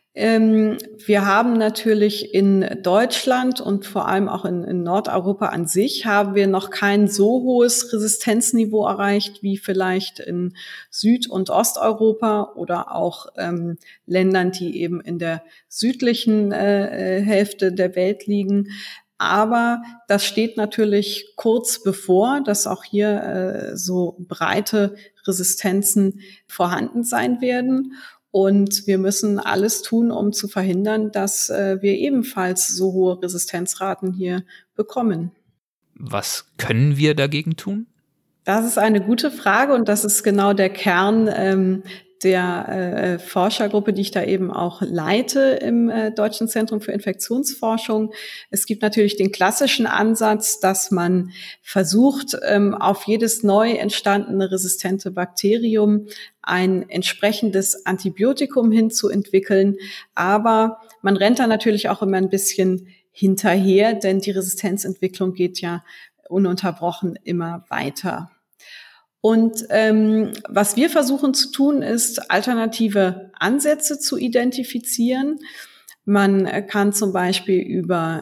Wir haben natürlich in Deutschland und vor allem auch in Nordeuropa an sich haben wir noch kein so hohes Resistenzniveau erreicht wie vielleicht in Süd- und Osteuropa oder auch Ländern, die eben in der südlichen Hälfte der Welt liegen. Aber das steht natürlich kurz bevor, dass auch hier so breite Resistenzen vorhanden sein werden. Und wir müssen alles tun, um zu verhindern, dass wir ebenfalls so hohe Resistenzraten hier bekommen. Was können wir dagegen tun? Das ist eine gute Frage und das ist genau der Kern der Forschergruppe, die ich da eben auch leite im Deutschen Zentrum für Infektionsforschung. Es gibt natürlich den klassischen Ansatz, dass man versucht, auf jedes neu entstandene resistente Bakterium ein entsprechendes Antibiotikum hinzuentwickeln. Aber man rennt da natürlich auch immer ein bisschen hinterher, denn die Resistenzentwicklung geht ja ununterbrochen immer weiter. Und was wir versuchen zu tun, ist, alternative Ansätze zu identifizieren. Man kann zum Beispiel über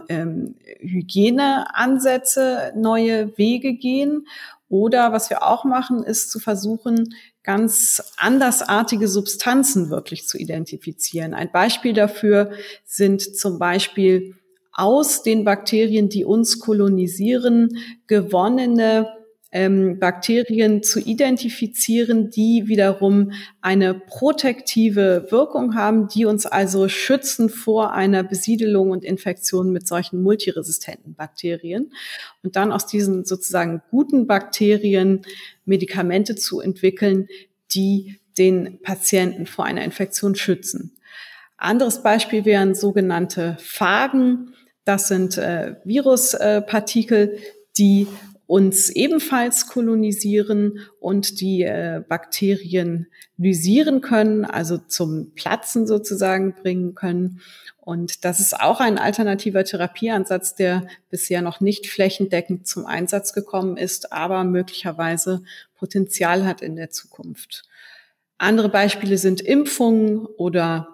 Hygieneansätze neue Wege gehen. Oder was wir auch machen, ist zu versuchen, ganz andersartige Substanzen wirklich zu identifizieren. Ein Beispiel dafür sind zum Beispiel aus den Bakterien, die uns kolonisieren, gewonnene Bakterien zu identifizieren, die wiederum eine protektive Wirkung haben, die uns also schützen vor einer Besiedelung und Infektion mit solchen multiresistenten Bakterien. Und dann aus diesen sozusagen guten Bakterien Medikamente zu entwickeln, die den Patienten vor einer Infektion schützen. Anderes Beispiel wären sogenannte Phagen. Das sind Viruspartikel, die uns ebenfalls kolonisieren und die Bakterien lysieren können, also zum Platzen sozusagen bringen können. Und das ist auch ein alternativer Therapieansatz, der bisher noch nicht flächendeckend zum Einsatz gekommen ist, aber möglicherweise Potenzial hat in der Zukunft. Andere Beispiele sind Impfungen oder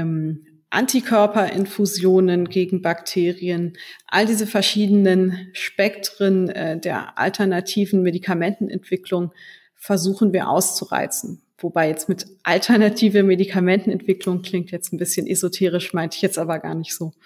Antikörperinfusionen gegen Bakterien, all diese verschiedenen Spektren der alternativen Medikamentenentwicklung versuchen wir auszureizen. Wobei jetzt mit alternative Medikamentenentwicklung klingt jetzt ein bisschen esoterisch, meinte ich jetzt aber gar nicht so.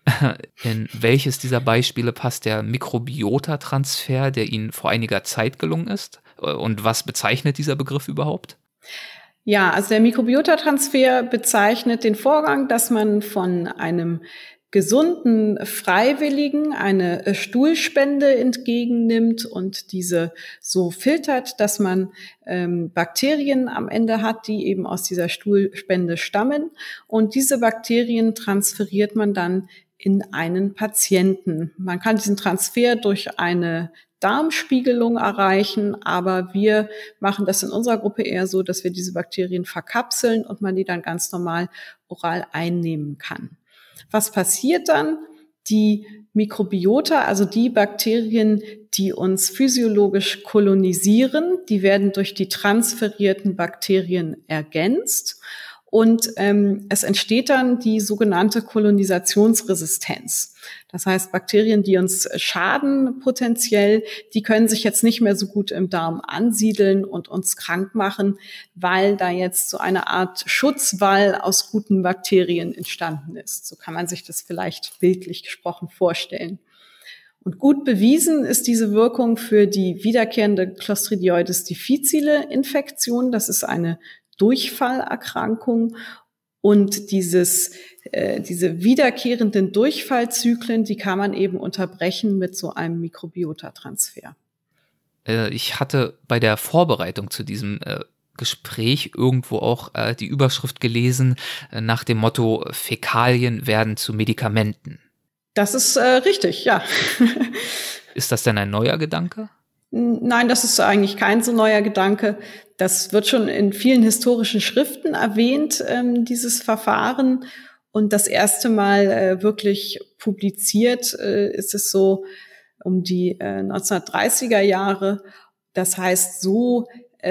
In welches dieser Beispiele passt der Mikrobiota-Transfer, der Ihnen vor einiger Zeit gelungen ist? Und was bezeichnet dieser Begriff überhaupt? Ja, also der Mikrobiota-Transfer bezeichnet den Vorgang, dass man von einem gesunden Freiwilligen eine Stuhlspende entgegennimmt und diese so filtert, dass man Bakterien am Ende hat, die eben aus dieser Stuhlspende stammen. Und diese Bakterien transferiert man dann in einen Patienten. Man kann diesen Transfer durch eine Darmspiegelung erreichen, aber wir machen das in unserer Gruppe eher so, dass wir diese Bakterien verkapseln und man die dann ganz normal oral einnehmen kann. Was passiert dann? Die Mikrobiota, also die Bakterien, die uns physiologisch kolonisieren, die werden durch die transferierten Bakterien ergänzt. Und es entsteht dann die sogenannte Kolonisationsresistenz. Das heißt, Bakterien, die uns schaden potenziell, die können sich jetzt nicht mehr so gut im Darm ansiedeln und uns krank machen, weil da jetzt so eine Art Schutzwall aus guten Bakterien entstanden ist. So kann man sich das vielleicht bildlich gesprochen vorstellen. Und gut bewiesen ist diese Wirkung für die wiederkehrende Clostridioides difficile Infektion. Das ist eine Durchfallerkrankung und diese wiederkehrenden Durchfallzyklen, die kann man eben unterbrechen mit so einem Mikrobiota-Transfer. Ich hatte bei der Vorbereitung zu diesem Gespräch irgendwo auch die Überschrift gelesen nach dem Motto, Fäkalien werden zu Medikamenten. Das ist richtig, ja. Ist das denn ein neuer Gedanke? Nein, das ist eigentlich kein so neuer Gedanke. Das wird schon in vielen historischen Schriften erwähnt, dieses Verfahren. Und das erste Mal wirklich publiziert ist es so um die 1930er Jahre. Das heißt, so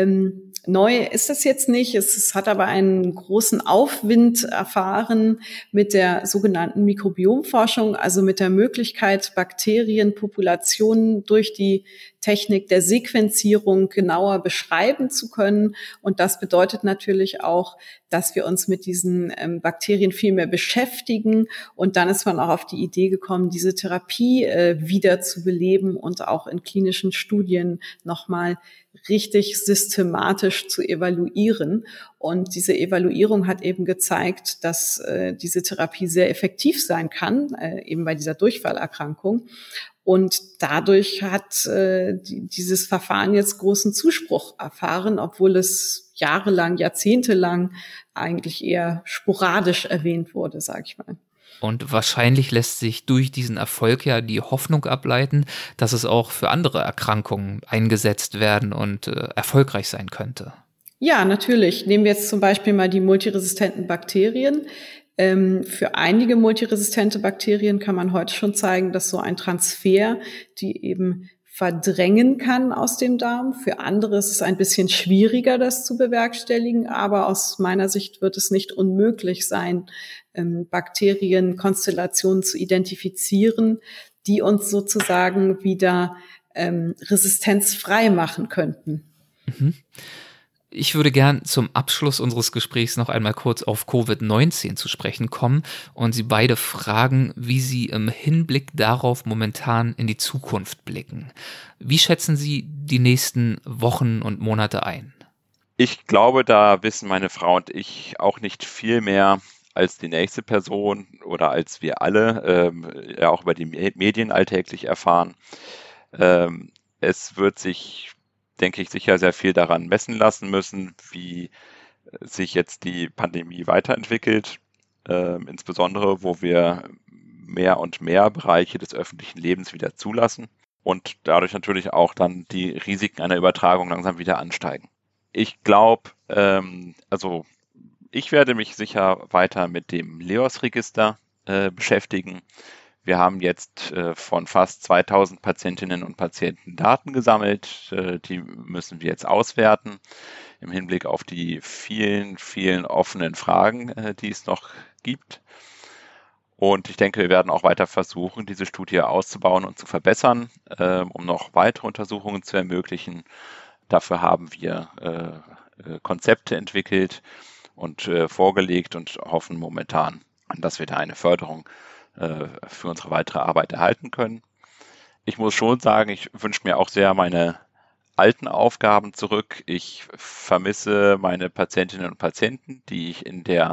neu ist es jetzt nicht. Es hat aber einen großen Aufwind erfahren mit der sogenannten Mikrobiomforschung, also mit der Möglichkeit, Bakterienpopulationen durch die Technik der Sequenzierung genauer beschreiben zu können. Und das bedeutet natürlich auch, dass wir uns mit diesen Bakterien viel mehr beschäftigen. Und dann ist man auch auf die Idee gekommen, diese Therapie wieder zu beleben und auch in klinischen Studien nochmal richtig systematisch zu evaluieren. Und diese Evaluierung hat eben gezeigt, dass diese Therapie sehr effektiv sein kann, eben bei dieser Durchfallerkrankung. Und dadurch hat dieses Verfahren jetzt großen Zuspruch erfahren, obwohl es jahrelang, jahrzehntelang eigentlich eher sporadisch erwähnt wurde, sag ich mal. Und wahrscheinlich lässt sich durch diesen Erfolg ja die Hoffnung ableiten, dass es auch für andere Erkrankungen eingesetzt werden und erfolgreich sein könnte. Ja, natürlich. Nehmen wir jetzt zum Beispiel mal die multiresistenten Bakterien. Für einige multiresistente Bakterien kann man heute schon zeigen, dass so ein Transfer die eben verdrängen kann aus dem Darm. Für andere ist es ein bisschen schwieriger, das zu bewerkstelligen, aber aus meiner Sicht wird es nicht unmöglich sein, Bakterienkonstellationen zu identifizieren, die uns sozusagen wieder resistenzfrei machen könnten. Mhm. Ich würde gern zum Abschluss unseres Gesprächs noch einmal kurz auf Covid-19 zu sprechen kommen und Sie beide fragen, wie Sie im Hinblick darauf momentan in die Zukunft blicken. Wie schätzen Sie die nächsten Wochen und Monate ein? Ich glaube, da wissen meine Frau und ich auch nicht viel mehr als die nächste Person oder als wir alle ja auch über die Medien alltäglich erfahren. Es wird sich, denke ich, sicher sehr viel daran messen lassen müssen, wie sich jetzt die Pandemie weiterentwickelt, insbesondere wo wir mehr und mehr Bereiche des öffentlichen Lebens wieder zulassen und dadurch natürlich auch dann die Risiken einer Übertragung langsam wieder ansteigen. Ich glaube, also ich werde mich sicher weiter mit dem LEOS-Register beschäftigen. Wir haben jetzt von fast 2000 Patientinnen und Patienten Daten gesammelt. Die müssen wir jetzt auswerten im Hinblick auf die vielen, vielen offenen Fragen, die es noch gibt. Und ich denke, wir werden auch weiter versuchen, diese Studie auszubauen und zu verbessern, um noch weitere Untersuchungen zu ermöglichen. Dafür haben wir Konzepte entwickelt und vorgelegt und hoffen momentan, dass wir da eine Förderung für unsere weitere Arbeit erhalten können. Ich muss schon sagen, ich wünsche mir auch sehr meine alten Aufgaben zurück. Ich vermisse meine Patientinnen und Patienten, die ich in der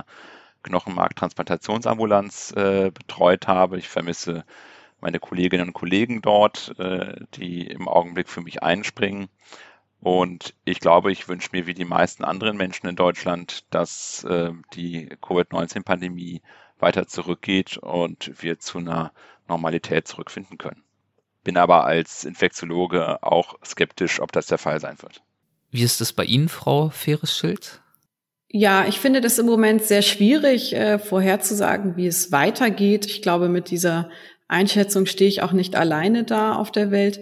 Knochenmarktransplantationsambulanz betreut habe. Ich vermisse meine Kolleginnen und Kollegen dort, die im Augenblick für mich einspringen. Und ich glaube, ich wünsche mir wie die meisten anderen Menschen in Deutschland, dass die Covid-19-Pandemie weiter zurückgeht und wir zu einer Normalität zurückfinden können. Bin aber als Infektiologe auch skeptisch, ob das der Fall sein wird. Wie ist es bei Ihnen, Frau Feres-Schild? Ja, ich finde das im Moment sehr schwierig, vorherzusagen, wie es weitergeht. Ich glaube, mit dieser Einschätzung stehe ich auch nicht alleine da auf der Welt.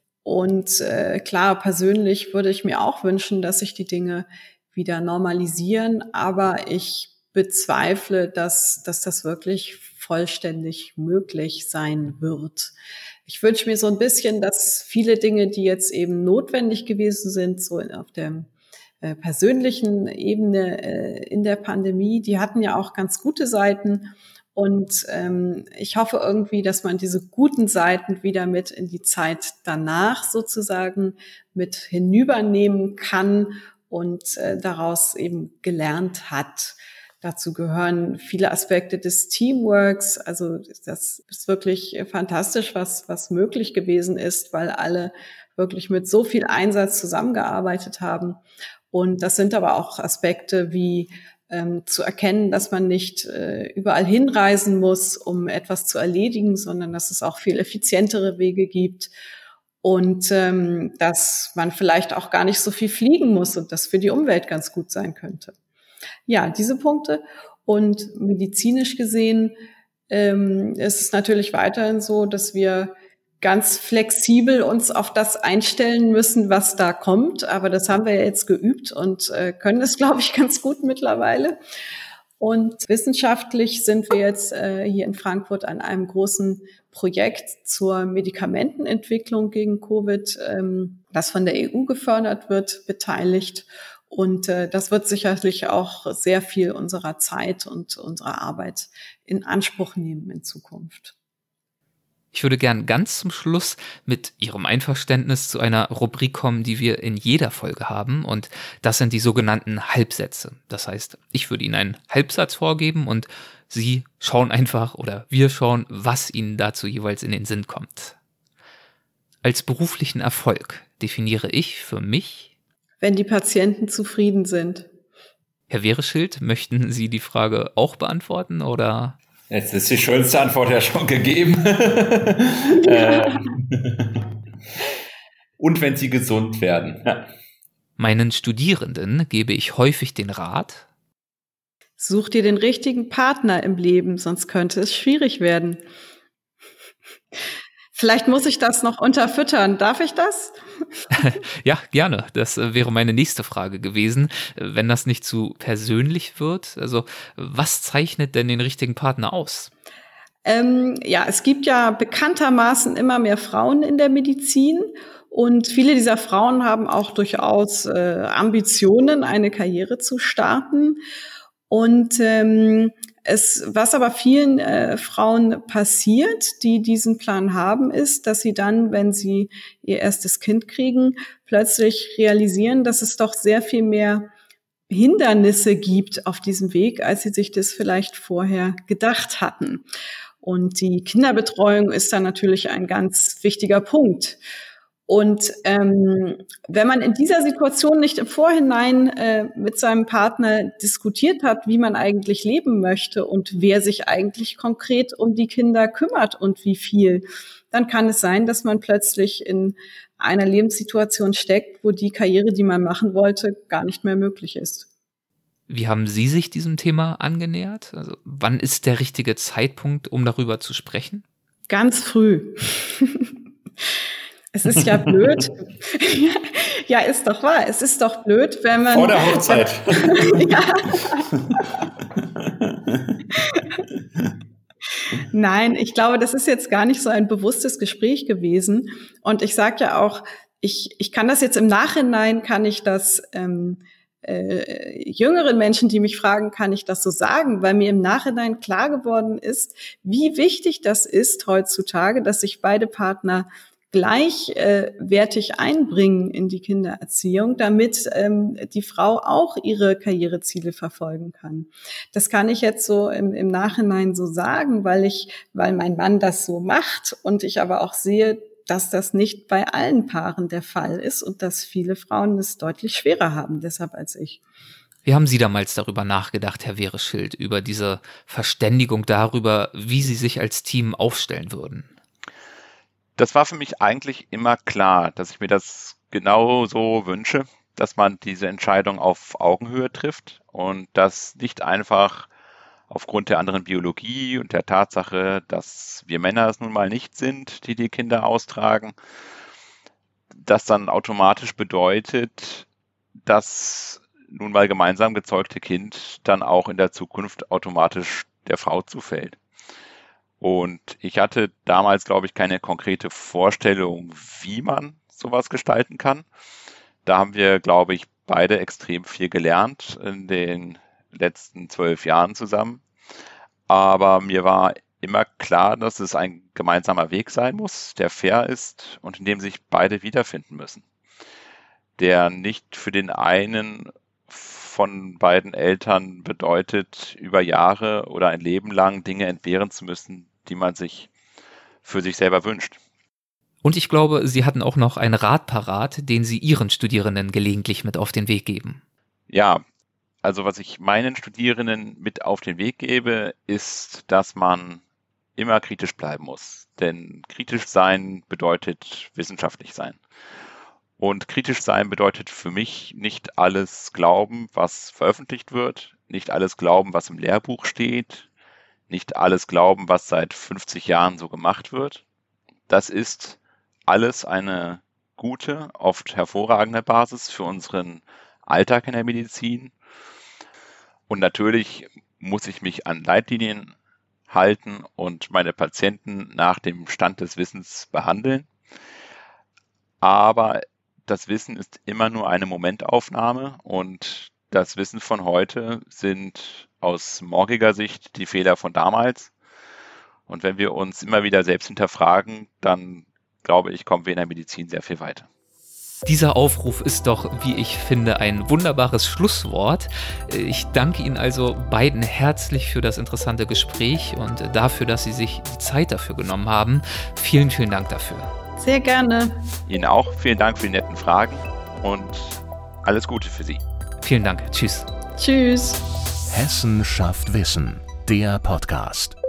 Und klar, persönlich würde ich mir auch wünschen, dass sich die Dinge wieder normalisieren, aber ich bezweifle, dass das wirklich vollständig möglich sein wird. Ich wünsche mir so ein bisschen, dass viele Dinge, die jetzt eben notwendig gewesen sind, so auf der persönlichen Ebene in der Pandemie, die hatten ja auch ganz gute Seiten. Und ich hoffe irgendwie, dass man diese guten Seiten wieder mit in die Zeit danach sozusagen mit hinübernehmen kann und daraus eben gelernt hat. Dazu gehören viele Aspekte des Teamworks. Also das ist wirklich fantastisch, was möglich gewesen ist, weil alle wirklich mit so viel Einsatz zusammengearbeitet haben. Und das sind aber auch Aspekte wie zu erkennen, dass man nicht überall hinreisen muss, um etwas zu erledigen, sondern dass es auch viel effizientere Wege gibt und dass man vielleicht auch gar nicht so viel fliegen muss und das für die Umwelt ganz gut sein könnte. Ja, diese Punkte. Und medizinisch gesehen ist es natürlich weiterhin so, dass wir ganz flexibel uns auf das einstellen müssen, was da kommt. Aber das haben wir ja jetzt geübt und können es, glaube ich, ganz gut mittlerweile. Und wissenschaftlich sind wir jetzt hier in Frankfurt an einem großen Projekt zur Medikamentenentwicklung gegen Covid, das von der EU gefördert wird, beteiligt. Und das wird sicherlich auch sehr viel unserer Zeit und unserer Arbeit in Anspruch nehmen in Zukunft. Ich würde gern ganz zum Schluss mit Ihrem Einverständnis zu einer Rubrik kommen, die wir in jeder Folge haben. Und das sind die sogenannten Halbsätze. Das heißt, ich würde Ihnen einen Halbsatz vorgeben und Sie schauen einfach oder wir schauen, was Ihnen dazu jeweils in den Sinn kommt. Als beruflichen Erfolg definiere ich für mich, wenn die Patienten zufrieden sind. Herr Wehreschild, möchten Sie die Frage auch beantworten, oder? Jetzt ist die schönste Antwort ja schon gegeben. Und wenn sie gesund werden. Ja. Meinen Studierenden gebe ich häufig den Rat: Such dir den richtigen Partner im Leben, sonst könnte es schwierig werden. Vielleicht muss ich das noch unterfüttern. Darf ich das? Ja, gerne. Das wäre meine nächste Frage gewesen. Wenn das nicht zu persönlich wird, also was zeichnet denn den richtigen Partner aus? Es gibt ja bekanntermaßen immer mehr Frauen in der Medizin. Und viele dieser Frauen haben auch durchaus Ambitionen, eine Karriere zu starten. Und was aber vielen Frauen passiert, die diesen Plan haben, ist, dass sie dann, wenn sie ihr erstes Kind kriegen, plötzlich realisieren, dass es doch sehr viel mehr Hindernisse gibt auf diesem Weg, als sie sich das vielleicht vorher gedacht hatten. Und die Kinderbetreuung ist dann natürlich ein ganz wichtiger Punkt. Und wenn man in dieser Situation nicht im Vorhinein mit seinem Partner diskutiert hat, wie man eigentlich leben möchte und wer sich eigentlich konkret um die Kinder kümmert und wie viel, dann kann es sein, dass man plötzlich in einer Lebenssituation steckt, wo die Karriere, die man machen wollte, gar nicht mehr möglich ist. Wie haben Sie sich diesem Thema angenähert? Also, wann ist der richtige Zeitpunkt, um darüber zu sprechen? Ganz früh. Es ist ja blöd. Ja, ist doch wahr. Es ist doch blöd, wenn man... Vor der Hochzeit. Nein, ich glaube, das ist jetzt gar nicht so ein bewusstes Gespräch gewesen. Und ich sage ja auch, ich kann das jetzt im Nachhinein, kann ich das jüngeren Menschen, die mich fragen, kann ich das so sagen, weil mir im Nachhinein klar geworden ist, wie wichtig das ist heutzutage, dass sich beide Partner gleichwertig einbringen in die Kindererziehung, damit die Frau auch ihre Karriereziele verfolgen kann. Das kann ich jetzt so im Nachhinein so sagen, weil mein Mann das so macht und ich aber auch sehe, dass das nicht bei allen Paaren der Fall ist und dass viele Frauen es deutlich schwerer haben, deshalb als ich. Wie haben Sie damals darüber nachgedacht, Herr Wehreschild, über diese Verständigung darüber, wie Sie sich als Team aufstellen würden? Das war für mich eigentlich immer klar, dass ich mir das genau so wünsche, dass man diese Entscheidung auf Augenhöhe trifft und das nicht einfach aufgrund der anderen Biologie und der Tatsache, dass wir Männer es nun mal nicht sind, die Kinder austragen, das dann automatisch bedeutet, dass nun mal gemeinsam gezeugte Kind dann auch in der Zukunft automatisch der Frau zufällt. Und ich hatte damals, glaube ich, keine konkrete Vorstellung, wie man sowas gestalten kann. Da haben wir, glaube ich, beide extrem viel gelernt in den letzten 12 Jahren zusammen. Aber mir war immer klar, dass es ein gemeinsamer Weg sein muss, der fair ist und in dem sich beide wiederfinden müssen. Der nicht für den einen von beiden Eltern bedeutet, über Jahre oder ein Leben lang Dinge entbehren zu müssen, die man sich für sich selber wünscht. Und ich glaube, Sie hatten auch noch einen Rat parat, den Sie Ihren Studierenden gelegentlich mit auf den Weg geben. Ja, also was ich meinen Studierenden mit auf den Weg gebe, ist, dass man immer kritisch bleiben muss. Denn kritisch sein bedeutet wissenschaftlich sein. Und kritisch sein bedeutet für mich nicht alles glauben, was veröffentlicht wird, nicht alles glauben, was im Lehrbuch steht, nicht alles glauben, was seit 50 Jahren so gemacht wird. Das ist alles eine gute, oft hervorragende Basis für unseren Alltag in der Medizin. Und natürlich muss ich mich an Leitlinien halten und meine Patienten nach dem Stand des Wissens behandeln. Aber das Wissen ist immer nur eine Momentaufnahme und das Wissen von heute sind aus morgiger Sicht die Fehler von damals. Und wenn wir uns immer wieder selbst hinterfragen, dann glaube ich, kommen wir in der Medizin sehr viel weiter. Dieser Aufruf ist doch, wie ich finde, ein wunderbares Schlusswort. Ich danke Ihnen also beiden herzlich für das interessante Gespräch und dafür, dass Sie sich die Zeit dafür genommen haben. Vielen, vielen Dank dafür. Sehr gerne. Ihnen auch. Vielen Dank für die netten Fragen und alles Gute für Sie. Vielen Dank. Tschüss. Tschüss. Hessen schafft Wissen, der Podcast.